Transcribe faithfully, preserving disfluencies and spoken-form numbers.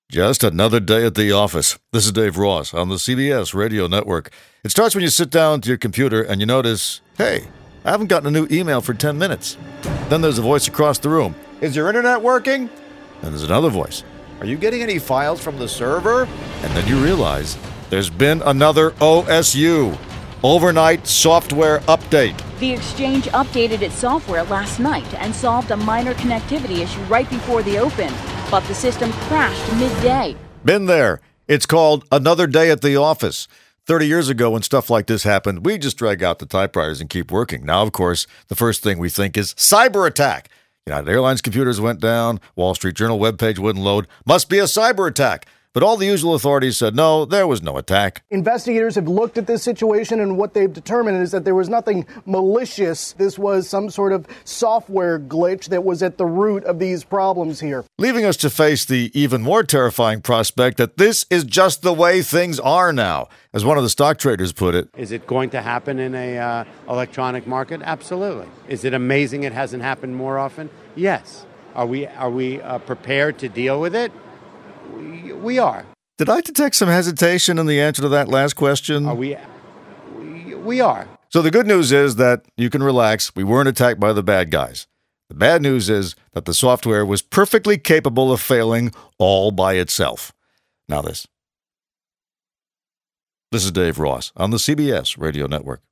Just another day at the office. This is Dave Ross on the C B S Radio Network. It starts when you sit down to your computer and you notice, hey, I haven't gotten a new email for ten minutes. Then there's a voice across the room. Is your internet working? And there's another voice. Are you getting any files from the server? And then you realize there's been another O S U, Overnight Software Update. The exchange updated its software last night and solved a minor connectivity issue right before the open, but the system crashed midday. Been there. It's called Another Day at the Office. thirty years ago, when stuff like this happened, we just drag out the typewriters and keep working. Now, of course, the first thing we think is cyber attack. United Airlines computers went down. Wall Street Journal webpage wouldn't load. Must be a cyber attack. But all the usual authorities said, no, there was no attack. Investigators have looked at this situation, and what they've determined is that there was nothing malicious. This was some sort of software glitch that was at the root of these problems here. Leaving us to face the even more terrifying prospect that this is just the way things are now. As one of the stock traders put it. Is it going to happen in a uh, electronic market? Absolutely. Is it amazing it hasn't happened more often? Yes. Are we, are we uh, prepared to deal with it? We are. Did I detect some hesitation in the answer to that last question? Are we? We, we are. So the good news is that you can relax. We weren't attacked by the bad guys. The bad news is that the software was perfectly capable of failing all by itself. Now this. This is Dave Ross on the C B S Radio Network.